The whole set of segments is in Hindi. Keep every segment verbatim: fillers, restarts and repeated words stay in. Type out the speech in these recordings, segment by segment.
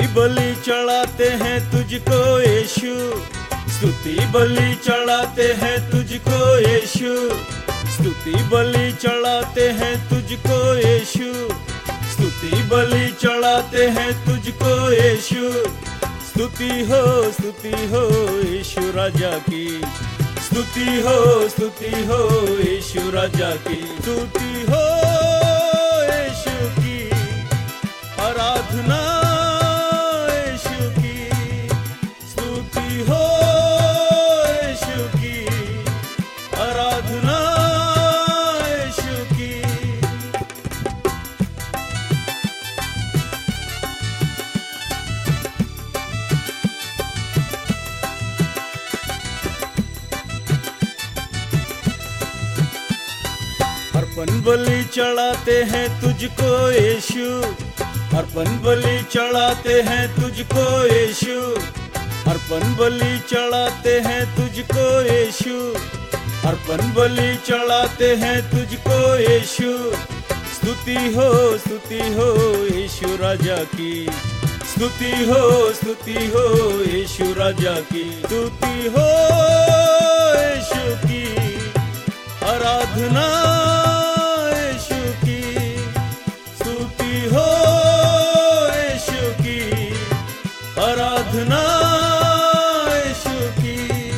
बलि चढ़ाते हैं तुझको यीशु, स्तुति बलि चढ़ाते हैं तुझको यीशु, स्तुति बलि चढ़ाते हैं तुझको यीशु, स्तुति बलि चढ़ाते हैं तुझको यीशु। स्तुति हो स्तुति हो यीशु राजा की, स्तुति हो स्तुति हो यीशु राजा की, स्तुति हो यीशु की, आराधना यीशु की, स्तुति हो यीशु की, आराधना यीशु की। अर्पण बलि चढ़ाते हैं तुझको यीशु, अर्पण बलि चढ़ाते हैं तुझको यीशु, अर्पण बलि चढ़ाते हैं तुझको यीशु, अर्पण बलि चढ़ाते हैं तुझको यीशु। स्तुति हो स्तुति हो यीशु राजा की, स्तुति हो स्तुति हो यीशु राजा की, स्तुति हो यीशु की, आराधना यीशु की, स्तुति हो यीशु की, आराधना यीशु की।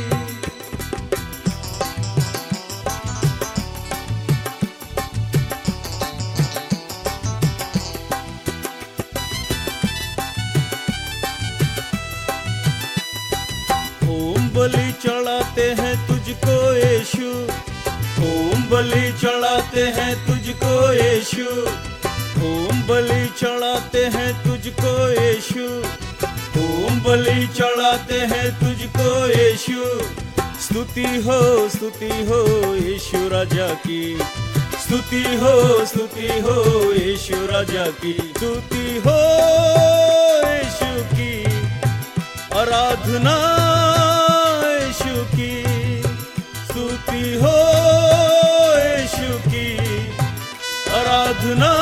ओम बलि चढ़ाते हैं तुझको यीशु, ओम बलि चढ़ाते हैं तुझको यीशु, ओम बलि चढ़ाते हैं तुझको यीशु, ओम बलि चढ़ाते हैं तुझको यीशु। स्तुति हो स्तुति हो यीशु राजा की, स्तुति हो स्तुति हो यीशु राजा की, स्तुति हो यीशु की, आराधना यीशु की, स्तुति हो यीशु की, आराधना